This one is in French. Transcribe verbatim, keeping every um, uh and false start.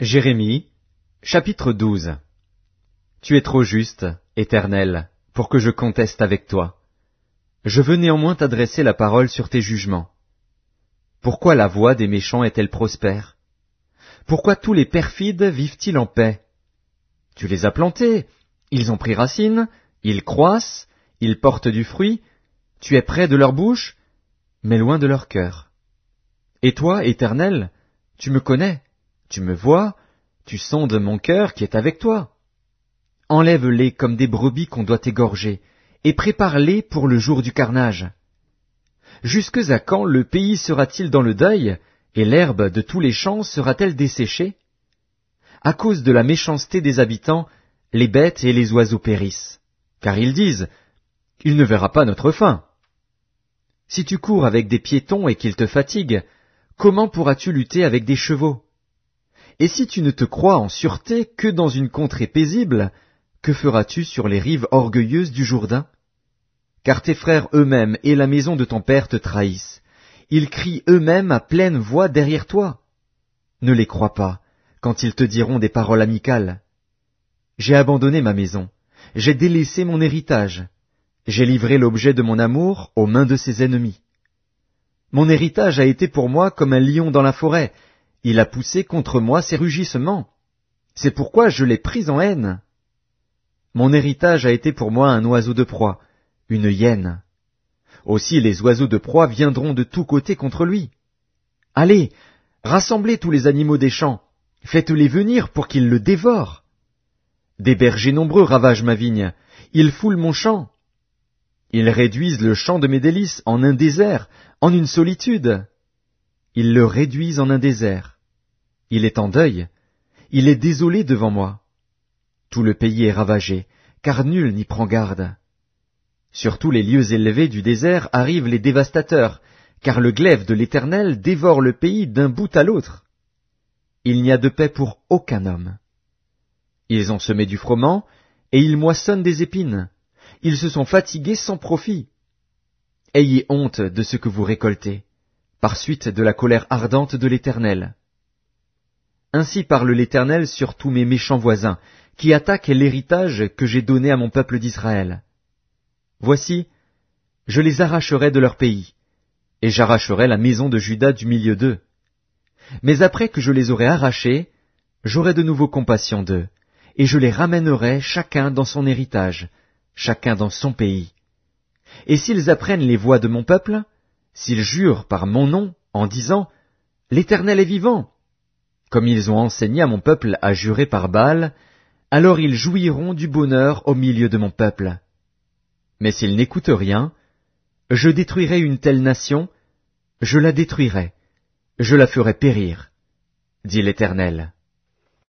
Jérémie, chapitre douze. Tu es trop juste, Éternel, pour que je conteste avec toi. Je veux néanmoins t'adresser la parole sur tes jugements. Pourquoi la voie des méchants est-elle prospère? Pourquoi tous les perfides vivent-ils en paix? Tu les as plantés, ils ont pris racine, ils croissent, ils portent du fruit, tu es près de leur bouche, mais loin de leur cœur. Et toi, Éternel, tu me connais, tu me vois, tu sondes mon cœur qui est avec toi. Enlève-les comme des brebis qu'on doit égorger, et prépare-les pour le jour du carnage. Jusque à quand le pays sera-t-il dans le deuil, et l'herbe de tous les champs sera-t-elle desséchée? À cause de la méchanceté des habitants, les bêtes et les oiseaux périssent, car ils disent, « Il ne verra pas notre fin. » Si tu cours avec des piétons et qu'ils te fatiguent, comment pourras-tu lutter avec des chevaux? Et si tu ne te crois en sûreté que dans une contrée paisible, que feras-tu sur les rives orgueilleuses du Jourdain? Car tes frères eux-mêmes et la maison de ton père te trahissent. Ils crient eux-mêmes à pleine voix derrière toi. Ne les crois pas, quand ils te diront des paroles amicales. J'ai abandonné ma maison, j'ai délaissé mon héritage, j'ai livré l'objet de mon amour aux mains de ses ennemis. Mon héritage a été pour moi comme un lion dans la forêt, il a poussé contre moi ses rugissements. C'est pourquoi je l'ai pris en haine. Mon héritage a été pour moi un oiseau de proie, une hyène. Aussi les oiseaux de proie viendront de tous côtés contre lui. Allez, rassemblez tous les animaux des champs, faites-les venir pour qu'ils le dévorent. Des bergers nombreux ravagent ma vigne, ils foulent mon champ. Ils réduisent le champ de mes délices en un désert, en une solitude. Ils le réduisent en un désert. Il est en deuil, il est désolé devant moi. Tout le pays est ravagé, car nul n'y prend garde. Sur tous les lieux élevés du désert arrivent les dévastateurs, car le glaive de l'Éternel dévore le pays d'un bout à l'autre. Il n'y a de paix pour aucun homme. Ils ont semé du froment, et ils moissonnent des épines. Ils se sont fatigués sans profit. Ayez honte de ce que vous récoltez, par suite de la colère ardente de l'Éternel. Ainsi parle l'Éternel sur tous mes méchants voisins, qui attaquent l'héritage que j'ai donné à mon peuple d'Israël. Voici, je les arracherai de leur pays, et j'arracherai la maison de Juda du milieu d'eux. Mais après que je les aurai arrachés, j'aurai de nouveau compassion d'eux, et je les ramènerai chacun dans son héritage, chacun dans son pays. Et s'ils apprennent les voies de mon peuple, s'ils jurent par mon nom, en disant, « L'Éternel est vivant », comme ils ont enseigné à mon peuple à jurer par Baal, alors ils jouiront du bonheur au milieu de mon peuple. Mais s'ils n'écoutent rien, je détruirai une telle nation, je la détruirai, je la ferai périr, dit l'Éternel.